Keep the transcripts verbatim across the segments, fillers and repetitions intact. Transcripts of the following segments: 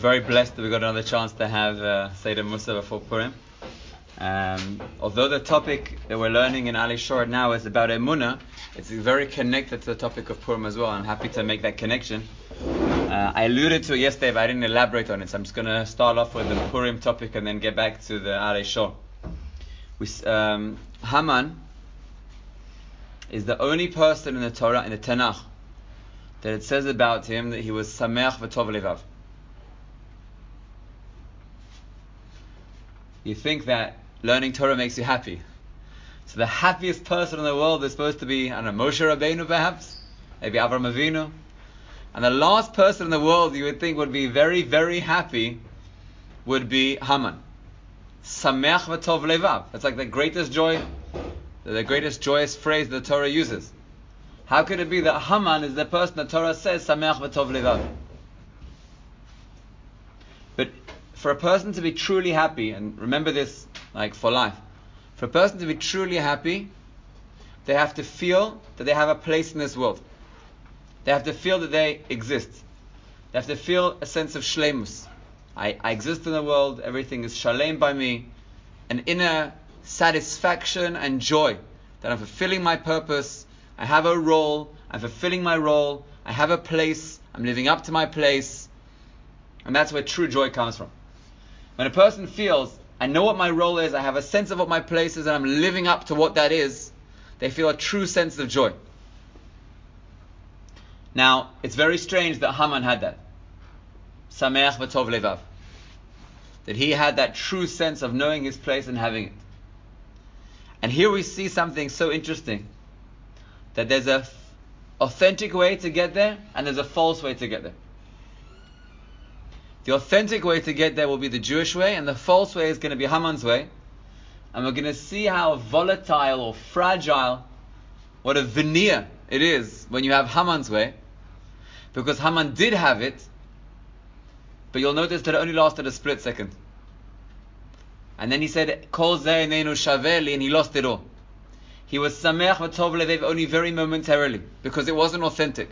very blessed that we got another chance to have uh, Seder Musa before Purim. Um, although the topic that we're learning in Ali Shor now is about Emunah, it's very connected to the topic of Purim as well. I'm happy to make that connection. Uh, I alluded to it yesterday, but I didn't elaborate on it, so I'm just going to start off with the Purim topic and then get back to the Ali Shor. We, um, Haman is the only person in the Torah, in the Tanakh, that it says about him that he was Sameach v'tov levav. You think that learning Torah makes you happy. So the happiest person in the world is supposed to be, I don't know, Moshe Rabbeinu perhaps, maybe Avraham Avinu. And the last person in the world you would think would be very, very happy would be Haman. Sameach v'tov levav. That's like the greatest joy, the greatest joyous phrase the Torah uses. How could it be that Haman is the person the Torah says Sameach v'tov levav? But for a person to be truly happy, and remember this like for life, for a person to be truly happy, they have to feel that they have a place in this world. They have to feel that they exist. They have to feel a sense of shleimus. I, I exist in the world, everything is shalem by me, an inner satisfaction and joy that I'm fulfilling my purpose, I have a role, I'm fulfilling my role, I have a place, I'm living up to my place, and that's where true joy comes from. When a person feels, I know what my role is, I have a sense of what my place is, and I'm living up to what that is, they feel a true sense of joy. Now, it's very strange that Haman had that. Sameach v'tov levav. That he had that true sense of knowing his place and having it. And here we see something so interesting. That there's a f- authentic way to get there, and there's a false way to get there. The authentic way to get there will be the Jewish way, and the false way is going to be Haman's way. And we're going to see how volatile or fragile, what a veneer it is when you have Haman's way. Because Haman did have it, but you'll notice that it only lasted a split second. And then he said, Kol zeh einenu shaveh li, and he lost it all. He was Sameach v'tov levav only very momentarily, because it wasn't authentic.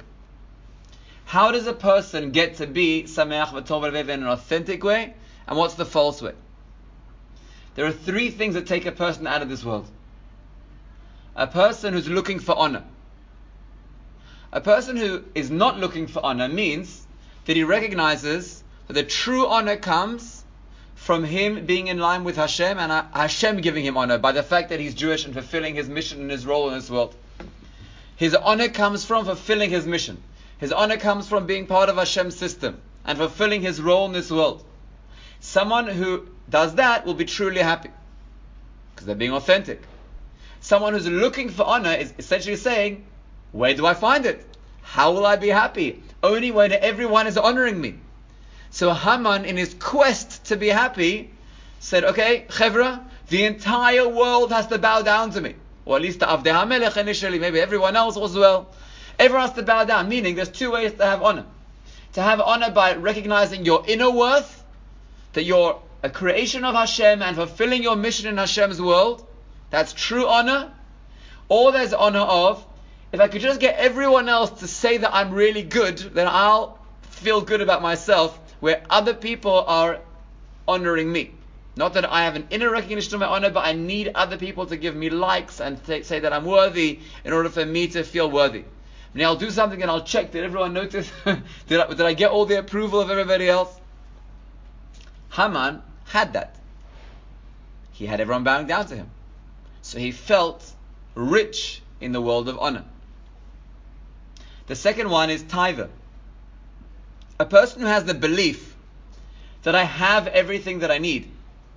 How does a person get to be Sameach v'tov levav in an authentic way? And what's the false way? There are three things that take a person out of this world. A person who's looking for honor. A person who is not looking for honor means that he recognizes that the true honor comes from him being in line with Hashem, and Hashem giving him honor by the fact that he's Jewish and fulfilling his mission and his role in this world. His honor comes from fulfilling his mission. His honor comes from being part of Hashem's system and fulfilling his role in this world. Someone who does that will be truly happy because they're being authentic. Someone who's looking for honor is essentially saying, where do I find it? How will I be happy? Only when everyone is honoring me. So Haman, in his quest to be happy, said, okay, Chevra, the entire world has to bow down to me. Or at least the Avdei HaMelech initially, maybe everyone else as well. Everyone has to bow down, meaning there's two ways to have honor. To have honor by recognizing your inner worth, that you're a creation of Hashem and fulfilling your mission in Hashem's world. That's true honor. Or there's honor of, if I could just get everyone else to say that I'm really good, then I'll feel good about myself, where other people are honoring me. Not that I have an inner recognition of my honor, but I need other people to give me likes and th- say that I'm worthy in order for me to feel worthy. And I'll do something and I'll check, did everyone notice? did, I, did I get all the approval of everybody else? Haman had that. He had everyone bowing down to him. So he felt rich in the world of honor. The second one is taiva. A person who has the belief that I have everything that I need,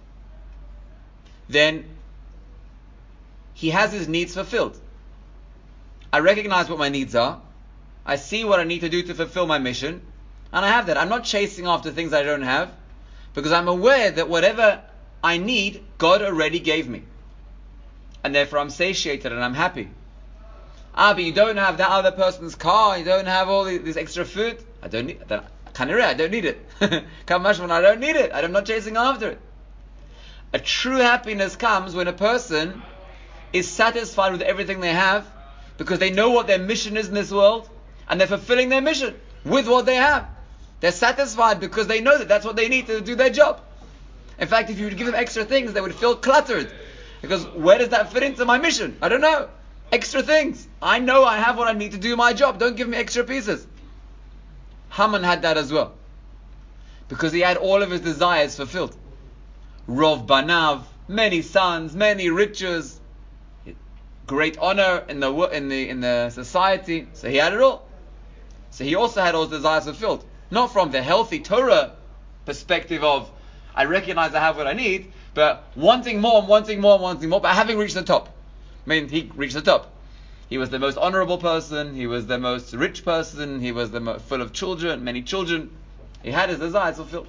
then he has his needs fulfilled. I recognize what my needs are. I see what I need to do to fulfill my mission, and I have that. I'm not chasing after things I don't have, because I'm aware that whatever I need, God already gave me. And therefore I'm satiated and I'm happy. Ah, but you don't have that other person's car, you don't have all this extra food. I don't need that. I don't need it. Kamashman, I don't need it. I'm not chasing after it. A true happiness comes when a person is satisfied with everything they have, because they know what their mission is in this world, and they're fulfilling their mission with what they have. They're satisfied because they know that that's what they need to do their job. In fact, if you would give them extra things, they would feel cluttered. Because where does that fit into my mission? I don't know. Extra things. I know I have what I need to do my job. Don't give me extra pieces. Haman had that as well. Because he had all of his desires fulfilled. Rov Banav, many sons, many riches, great honor in the in the in the society. So he had it all. So he also had all his desires fulfilled. Not from the healthy Torah perspective of, I recognize I have what I need, but wanting more, wanting more, wanting more, but having reached the top. I mean, he reached the top. He was the most honorable person, he was the most rich person, he was the most full of children, many children. He had his desires fulfilled.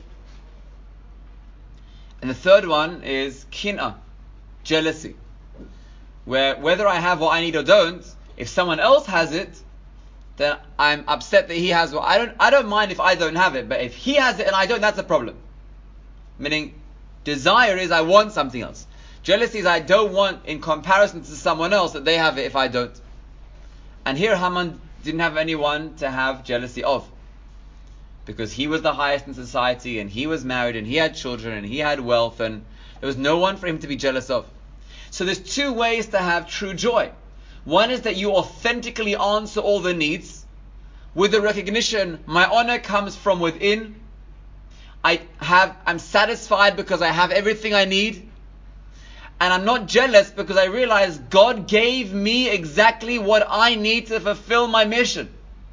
And the third one is kin'ah, jealousy. Where whether I have what I need or don't, if someone else has it, then I'm upset that he has what I don't I don't mind if I don't have it, but if he has it and I don't, that's a problem. Meaning, desire is I want something else. Jealousy is I don't want, in comparison to someone else, that they have it if I don't. And here Haman didn't have anyone to have jealousy of. Because he was the highest in society, and he was married, and he had children, and he had wealth, and there was no one for him to be jealous of. So there's two ways to have true joy. One is that you authentically answer all the needs, with the recognition, my honor comes from within. I have, I'm satisfied because I have everything I need. And I'm not jealous because I realize God gave me exactly what I need to fulfill my mission.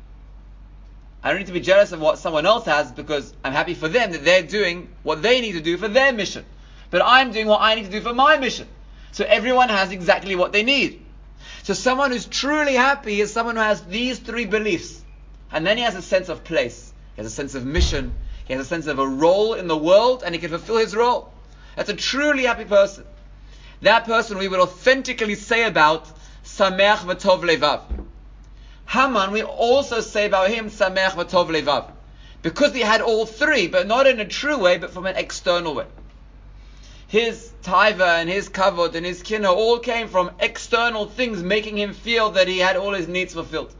I don't need to be jealous of what someone else has because I'm happy for them that they're doing what they need to do for their mission. But I'm doing what I need to do for my mission. So everyone has exactly what they need. So someone who's truly happy is someone who has these three beliefs. And then he has a sense of place. He has a sense of mission. He has a sense of a role in the world, and he can fulfill his role. That's a truly happy person. That person we would authentically say about Sameach v'tov levav. Haman, we also say about him Sameach v'tov levav. Because he had all three, but not in a true way, but from an external way. His taiva and his kavod and his kinah all came from external things, making him feel that he had all his needs fulfilled.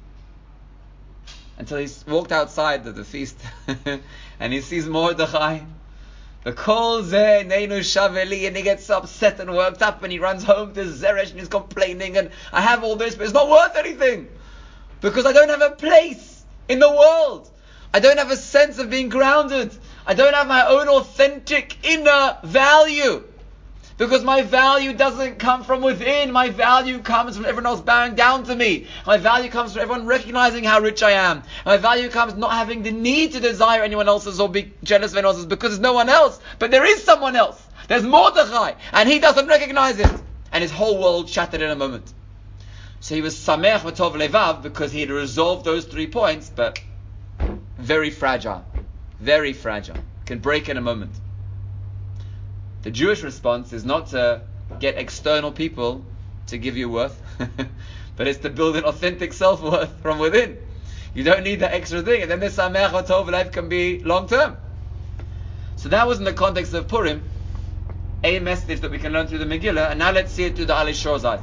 Until he walked outside of the feast and he sees Mordechai. The kol zeh neinu shaveli, and he gets upset and worked up and he runs home to Zeresh and he's complaining, and I have all this but it's not worth anything because I don't have a place in the world. I don't have a sense of being grounded. I don't have my own authentic inner value. Because my value doesn't come from within. My value comes from everyone else bowing down to me. My value comes from everyone recognizing how rich I am. My value comes not having the need to desire anyone else's or be jealous of anyone else's because there's no one else. But there is someone else. There's Mordechai. And he doesn't recognize it. And his whole world shattered in a moment. So he was Sameach v'tov levav because he had resolved those three points, but very fragile. Very fragile. Can break in a moment. The Jewish response is not to get external people to give you worth, but it's to build an authentic self-worth from within. You don't need that extra thing, and then this Sameach v'tov levav can be long-term. So that was in the context of Purim, a message that we can learn through the Megillah, and now let's see it through the Ali Shor's eyes.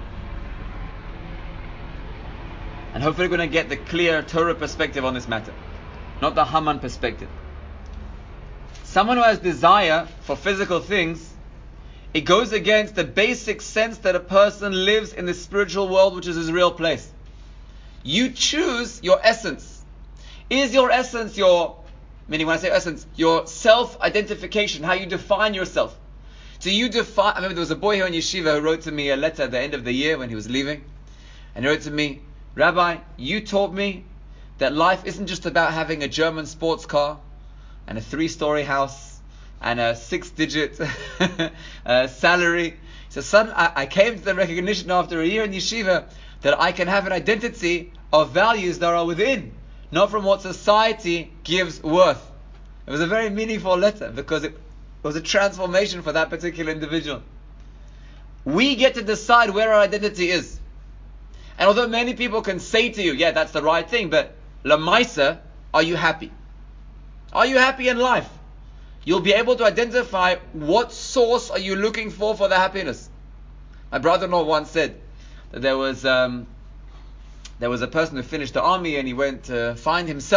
And hopefully we're going to get the clear Torah perspective on this matter, not the Haman perspective. Someone who has desire for physical things, it goes against the basic sense that a person lives in the spiritual world, which is his real place. You choose your essence. Is your essence your, meaning when I say essence, your self-identification, how you define yourself? Do you define, I remember there was a boy here in Yeshiva who wrote to me a letter at the end of the year when he was leaving, and he wrote to me, Rabbi, you taught me that life isn't just about having a German sports car, and a three-story house, and a six-digit uh, salary. So suddenly I, I came to the recognition after a year in yeshiva that I can have an identity of values that are within, not from what society gives worth. It was a very meaningful letter because it was a transformation for that particular individual. We get to decide where our identity is. And although many people can say to you, yeah, that's the right thing, but Lamaisa, are you happy? Are you happy in life? You'll be able to identify what source are you looking for for the happiness. My brother-in-law once said that there was um, there was a person who finished the army and he went to find himself,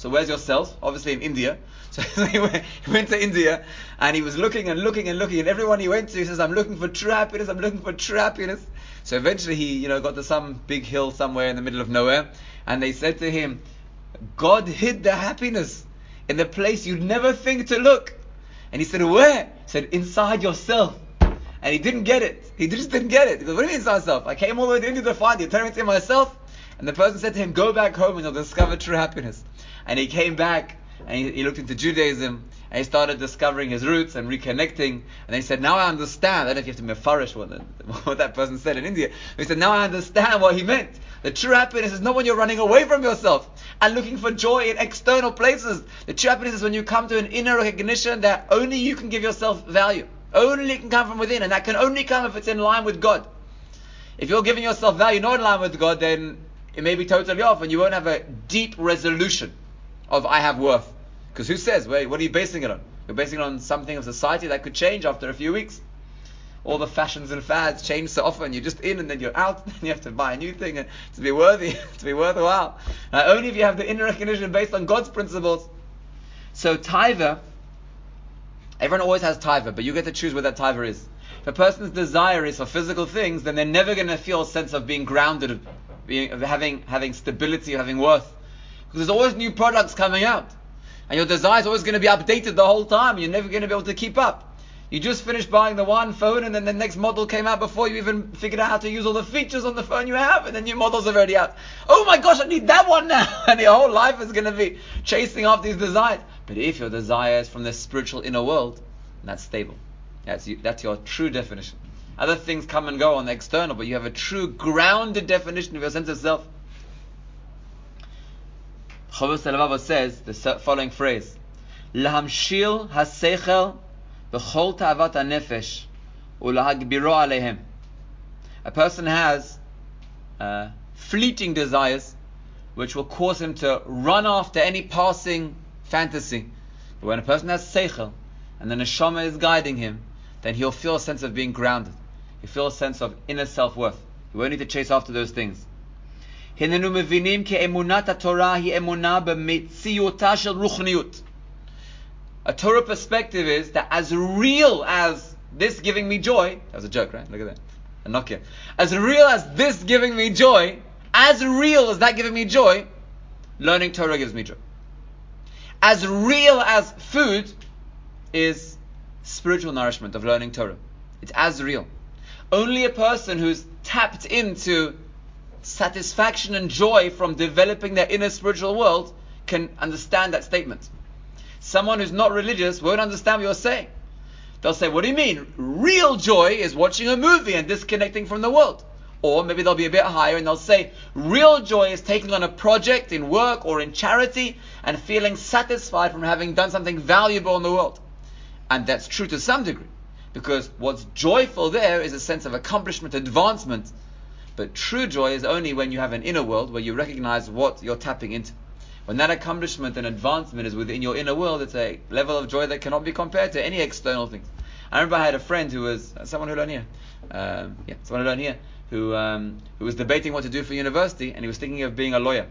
So where's your self? Obviously in India. So he went, he went to India, and he was looking and looking and looking, and everyone he went to, he says, I'm looking for true happiness, I'm looking for true happiness. So eventually he, you know, got to some big hill somewhere in the middle of nowhere, and they said to him, God hid the happiness in the place you'd never think to look. And he said, where? He said, inside yourself. And he didn't get it. He just didn't get it. He goes, what do you mean inside myself? I came all the way to India to find you. Turn it to myself. And the person said to him, go back home and you'll discover true happiness. And he came back and he, he looked into Judaism and he started discovering his roots and reconnecting. And he said, now I understand. I don't know if you have to mefarish what, what that person said in India. But he said, now I understand what he meant. The true happiness is not when you're running away from yourself and looking for joy in external places. The true happiness is when you come to an inner recognition that only you can give yourself value. Only can come from within, and that can only come if it's in line with God. If you're giving yourself value not in line with God, then it may be totally off, and you won't have a deep resolution of I have worth. Because who says, wait, what are you basing it on? You're basing it on something of society that could change after a few weeks. All the fashions and fads change so often. You're just in and then you're out, and you have to buy a new thing and to be worthy, to be worthwhile. Uh, only if you have the inner recognition based on God's principles. So taiva, everyone always has taiva, but you get to choose what that taiva is. If a person's desire is for physical things, then they're never going to feel a sense of being grounded, of, being, of having having stability, of having worth. Because there's always new products coming out. And your desire is always going to be updated the whole time. You're never going to be able to keep up. You just finished buying the one phone, and then the next model came out before you even figured out how to use all the features on the phone you have, and the new models are already out. Oh my gosh, I need that one now! And your whole life is going to be chasing after these desires. But if your desire is from the spiritual inner world, that's stable. That's you, that's your true definition. Other things come and go on the external, but you have a true grounded definition of your sense of self. Chovos HaLevavos says the following phrase: Lahamshil haseichel b'chol ta'avat hanefesh u'lahagbiro aleihem. A person has uh, fleeting desires which will cause him to run after any passing fantasy. But when a person has seichel and the neshama is guiding him, then he'll feel a sense of being grounded. He'll feel a sense of inner self-worth. He won't need to chase after those things. הננו מבינים כי אמונת התורה היא אמונה במציאותה של רוחניות. A Torah perspective is that as real as this giving me joy, that was a joke, right? Look at that. A Nokia. As real as this giving me joy, as real as that giving me joy, learning Torah gives me joy. As real as food is spiritual nourishment of learning Torah. It's as real. Only a person who's tapped into satisfaction and joy from developing their inner spiritual world can understand that statement. Someone who's not religious won't understand what you're saying. They'll say, what do you mean? Real joy is watching a movie and disconnecting from the world. Or maybe they'll be a bit higher and they'll say, real joy is taking on a project in work or in charity and feeling satisfied from having done something valuable in the world. And that's true to some degree, because what's joyful there is a sense of accomplishment, advancement. But true joy is only when you have an inner world where you recognize what you're tapping into. When that accomplishment and advancement is within your inner world, it's a level of joy that cannot be compared to any external things. I remember I had a friend who was, uh, someone who learned here, um, yeah, someone who learned here, who um, who was debating what to do for university, and he was thinking of being a lawyer.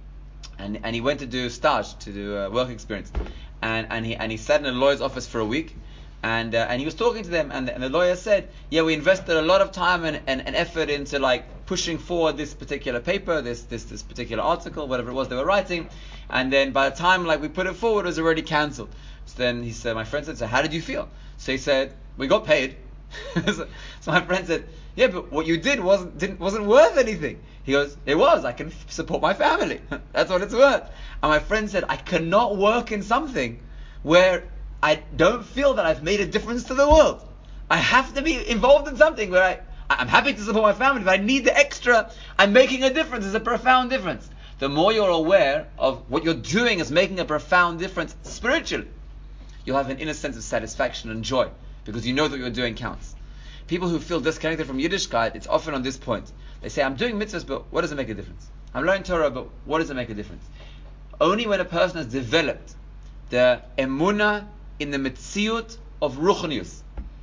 And and he went to do stage, to do uh, work experience. And and he and he sat in a lawyer's office for a week, and uh, and he was talking to them, and the, and the lawyer said, yeah, we invested a lot of time and, and, and effort into like pushing forward this particular paper, this this this particular article, whatever it was they were writing, and then by the time like we put it forward, it was already cancelled. So then he said, my friend said, so how did you feel? So he said, we got paid. so, so my friend said, yeah, but what you did wasn't didn't wasn't worth anything. He goes, it was. I can f- support my family. That's what it's worth. And my friend said, I cannot work in something where I don't feel that I've made a difference to the world. I have to be involved in something where I, I'm happy to support my family, but I need the extra. I'm making a difference. It's a profound difference. The more you're aware of what you're doing is making a profound difference spiritually, you'll have an inner sense of satisfaction and joy, because you know that what you're doing counts. People who feel disconnected from Yiddishkeit, it's often on this point. They say, I'm doing mitzvahs, but what does it make a difference? I'm learning Torah, but what does it make a difference? Only when a person has developed the emunah in the metziut of ruchnius,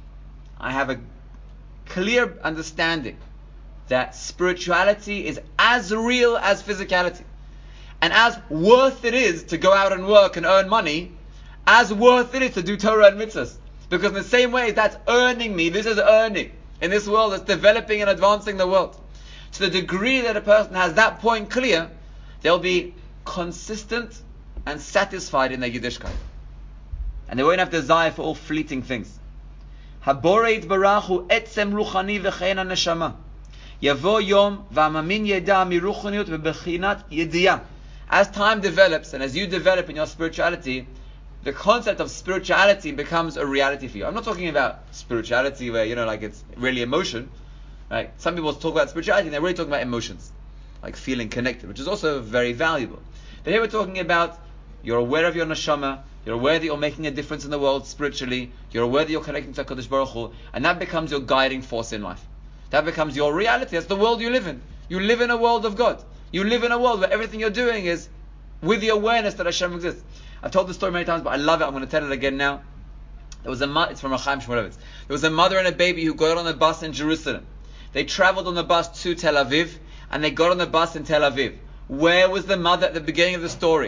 I have a clear understanding that spirituality is as real as physicality. And as worth it is to go out and work and earn money, as worth it is to do Torah and mitzvahs. Because in the same way, that's earning me. This is earning. In this world, it's developing and advancing the world. To the degree that a person has that point clear, they'll be consistent and satisfied in their Yiddishkeit. And they won't have desire for all fleeting things. Haboreit barachu etzem ruchani v'chein neshama. Yavo yom v'amamin yeda miruchaniut v'bechinat yediyah. As time develops and as you develop in your spirituality, the concept of spirituality becomes a reality for you. I'm not talking about spirituality where, you know, like it's really emotion. Right? Some people talk about spirituality and they're really talking about emotions, like feeling connected, which is also very valuable. But here we're talking about you're aware of your neshama, you're aware that you're making a difference in the world spiritually, you're aware that you're connecting to HaKadosh Baruch Hu, and that becomes your guiding force in life. That becomes your reality. That's the world you live in. You live in a world of God. You live in a world where everything you're doing is with the awareness that Hashem exists. I've told this story many times, but I love it. I'm going to tell it again now. There was a mo- it's from Chaim Shmulevitz. There was a mother and a baby who got on a bus in Jerusalem. They traveled on the bus to Tel Aviv, and they got on the bus in Tel Aviv. Where was the mother at the beginning of the story?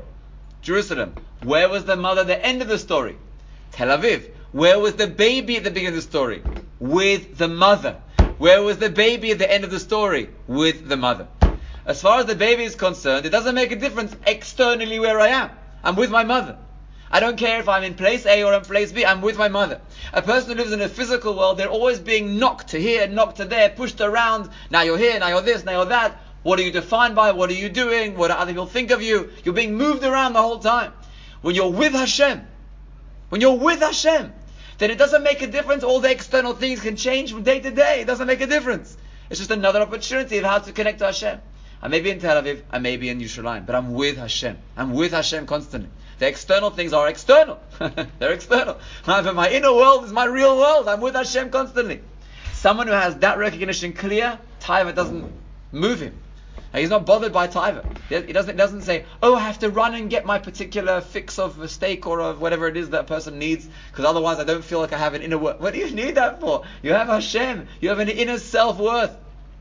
Jerusalem. Where was the mother at the end of the story? Tel Aviv. Where was the baby at the beginning of the story? With the mother. Where was the baby at the end of the story? With the mother. As far as the baby is concerned, it doesn't make a difference externally where I am. I'm with my mother. I don't care if I'm in place A or in place B, I'm with my mother. A person who lives in a physical world, they're always being knocked to here, knocked to there, pushed around. Now you're here, now you're this, now you're that. What are you defined by? What are you doing? What do other people think of you? You're being moved around the whole time. When you're with Hashem, when you're with Hashem, then it doesn't make a difference. All the external things can change from day to day. It doesn't make a difference. It's just another opportunity of how to connect to Hashem. I may be in Tel Aviv, I may be in Yerushalayim, but I'm with Hashem. I'm with Hashem constantly. The external things are external. They're external. But my inner world is my real world. I'm with Hashem constantly. Someone who has that recognition clear, Taiva doesn't move him. He's not bothered by Taiva. He doesn't, doesn't say, oh, I have to run and get my particular fix of a steak or of whatever it is that person needs, because otherwise I don't feel like I have an inner worth. What do you need that for? You have Hashem. You have an inner self-worth.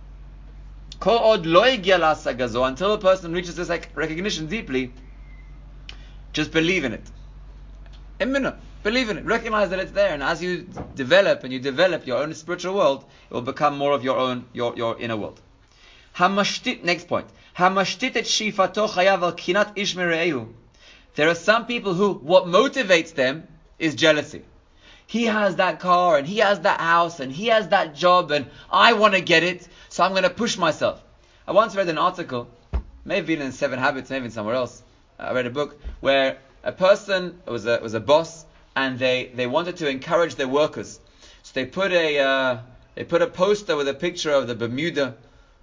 Until a person reaches this recognition deeply, just believe in it. Eminah, believe in it. Recognize that it's there, and as you develop and you develop your own spiritual world, it will become more of your own, your, your inner world. Next point. There are some people who, what motivates them is jealousy. He has that car, and he has that house, and he has that job, and I want to get it, so I'm going to push myself. I once read an article, maybe in Seven Habits, maybe in somewhere else. I read a book where a person was a was a boss, and they, they wanted to encourage their workers. So they put a uh, they put a poster with a picture of the Bermuda,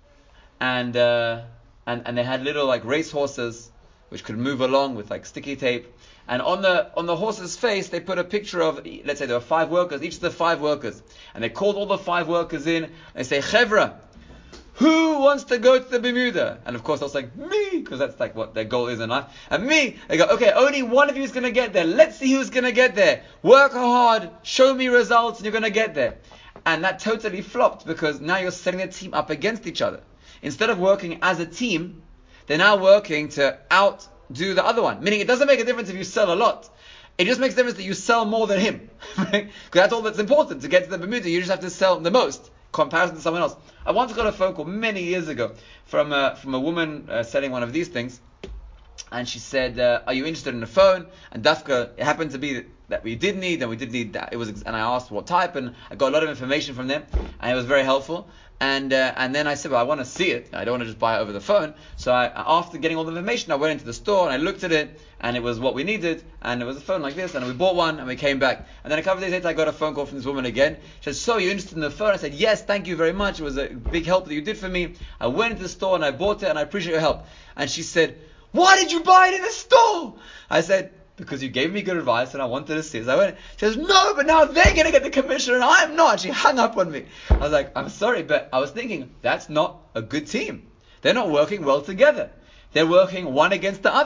and uh, and and they had little like race horses which could move along with like sticky tape. And on the on the horse's face, they put a picture of, let's say there were five workers, each of the five workers. And they called all the five workers in, and they say, Chevra, who wants to go to the Bermuda? And of course, I was like, me, because that's like what their goal is in life. And me, they go, okay, only one of you is going to get there. Let's see who's going to get there. Work hard, show me results, and you're going to get there. And that totally flopped, because now you're setting the team up against each other. Instead of working as a team, they're now working to outdo the other one. Meaning it doesn't make a difference if you sell a lot. It just makes a difference that you sell more than him. Because that's all that's important. To get to the Bermuda, you just have to sell the most, in comparison to someone else. I once got a phone call many years ago from a, from a woman uh, selling one of these things. And she said, uh, are you interested in a phone? And Dafka, it happened to be that we did need, and we did need that. It was, and I asked what type, and I got a lot of information from them, and it was very helpful. And uh, and then I said, well, I want to see it. I don't want to just buy it over the phone. So I, after getting all the information, I went into the store and I looked at it, and it was what we needed, and it was a phone like this, and we bought one, and we came back. And then a couple of days later, I got a phone call from this woman again. She said, so you're interested in the phone? I said, yes, thank you very much. It was a big help that you did for me. I went into the store and I bought it, and I appreciate your help. And she said, why did you buy it in the store? I said, because you gave me good advice and I wanted to see it. So I went, she says, no, but now they're going to get the commission and I'm not. She hung up on me. I was like, I'm sorry, but I was thinking, that's not a good team. They're not working well together. They're working one against the other.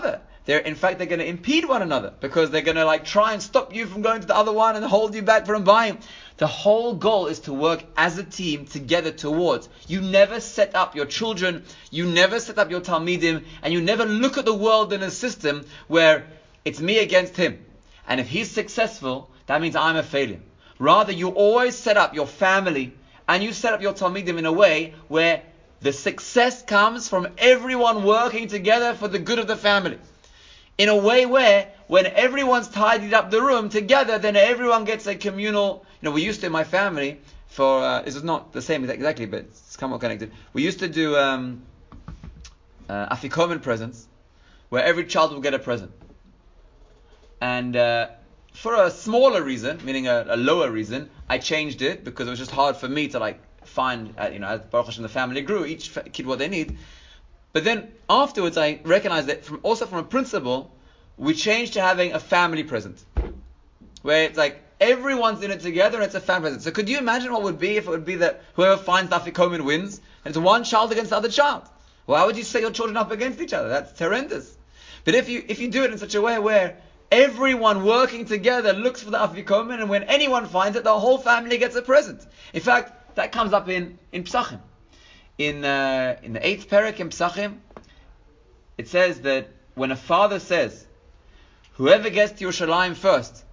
they're in fact they're going to impede one another because they're going to like try and stop you from going to the other one and hold you back from buying. The whole goal is to work as a team together towards. You never set up your children, you never set up your Talmidim, and you never look at the world in a system where it's me against him. And if he's successful, that means I'm a failure. Rather, you always set up your family and you set up your Talmidim in a way where the success comes from everyone working together for the good of the family. In a way where, when everyone's tidied up the room together, then everyone gets a communal. You know, we used to in my family for uh, this is not the same exactly, but it's somewhat connected. We used to do um, uh, afikomen presents, where every child would get a present, and uh, for a smaller reason, meaning a, a lower reason, I changed it because it was just hard for me to like find. Uh, you know, as Baruch Hashem the family grew, each kid what they need. But then afterwards, I recognized that from also from a principle, we changed to having a family present, where it's like everyone's in it together and it's a family present. So could you imagine what would be if it would be that whoever finds the afikomen wins, and it's one child against the other child? Why would you set your children up against each other? That's horrendous. But if you if you do it in such a way where everyone working together looks for the afikomen, and when anyone finds it, the whole family gets a present. In fact, that comes up in in Psachim. In uh, in the eighth parak in Psachim, it says that when a father says, whoever gets to Yerushalayim first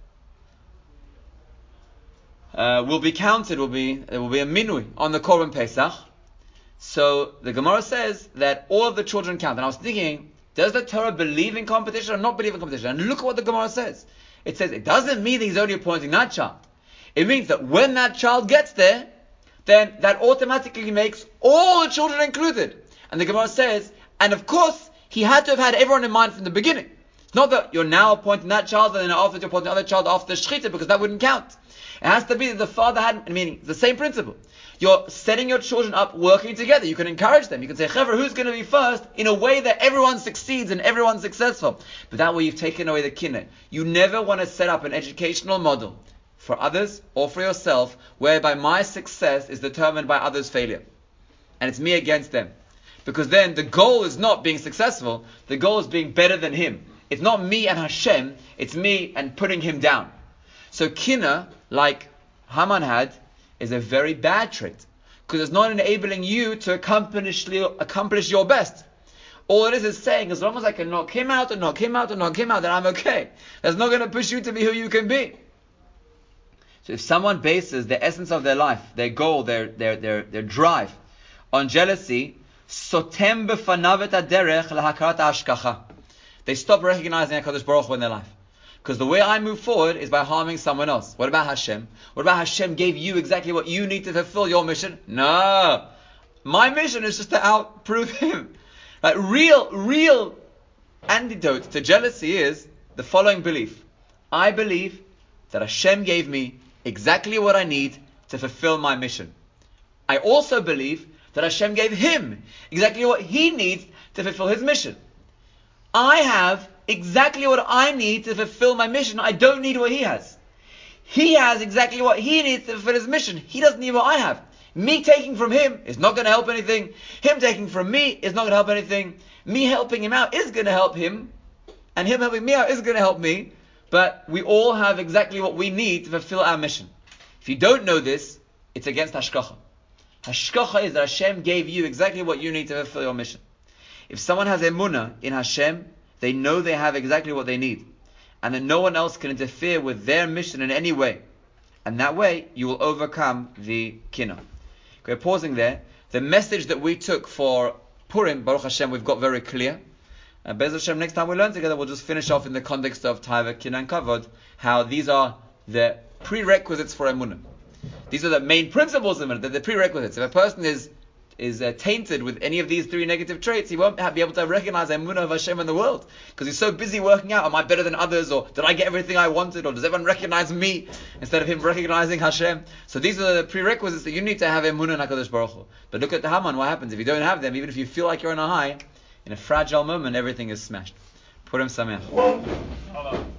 uh, will be counted, will be there will be a minui on the Korban Pesach. So the Gemara says that all of the children count. And I was thinking, does the Torah believe in competition or not believe in competition? And look at what the Gemara says. It says it doesn't mean that he's only appointing that child. It means that when that child gets there, then that automatically makes all the children included. And the Gemara says, and of course, he had to have had everyone in mind from the beginning. It's not that you're now appointing that child and then after you're appointing the other child after the Shechita, because that wouldn't count. It has to be that the father had, meaning, the same principle. You're setting your children up working together. You can encourage them. You can say, Chaver, who's going to be first? In a way that everyone succeeds and everyone's successful. But that way you've taken away the kinnah. You never want to set up an educational model for others or for yourself, whereby my success is determined by others' failure. And it's me against them. Because then the goal is not being successful, the goal is being better than him. It's not me and Hashem, it's me and putting him down. So kinnah, like Haman had, is a very bad trait. Because it's not enabling you to accomplish, accomplish your best. All it is is saying, as long as I can knock him out and knock him out and knock him out, then I'm okay. That's not going to push you to be who you can be. So if someone bases the essence of their life, their goal, their their their, their drive on jealousy, sotem b'fanav et haderech lahakarat hashkacha. They stop recognizing HaKadosh Baruch Hu in their life. Because the way I move forward is by harming someone else. What about Hashem? What about Hashem gave you exactly what you need to fulfill your mission? No. My mission is just to outprove him. Like real, real antidote to jealousy is the following belief. I believe that Hashem gave me exactly what I need to fulfill my mission. I also believe that Hashem gave him exactly what he needs to fulfill his mission. I have exactly what I need to fulfill my mission. I don't need what he has. He has exactly what he needs to fulfill his mission. He doesn't need what I have. Me taking from him is not going to help anything. Him taking from me is not going to help anything. Me helping him out is going to help him. And him helping me out is going to help me. But we all have exactly what we need to fulfill our mission. If you don't know this, it's against Hashkacha. Hashkacha is that Hashem gave you exactly what you need to fulfill your mission. If someone has emunah in Hashem, they know they have exactly what they need. And that no one else can interfere with their mission in any way. And that way, you will overcome the kinnah. Okay, pausing there. The message that we took for Purim, Baruch Hashem, we've got very clear. And Be'ez Hashem, next time we learn together, we'll just finish off in the context of Taiva, Kinnah, and Kavod, how these are the prerequisites for emunah. These are the main principles of emunah. They're the prerequisites. If a person is is uh, tainted with any of these three negative traits, he won't have, be able to recognize emunah of Hashem in the world, because he's so busy working out, am I better than others, or did I get everything I wanted, or does everyone recognize me instead of him recognizing Hashem? So these are the prerequisites that you need to have emunah in HaKadosh Baruch Hu. But look at the Haman, what happens if you don't have them? Even if you feel like you're on a high, in a fragile moment, everything is smashed. Purim Sameach.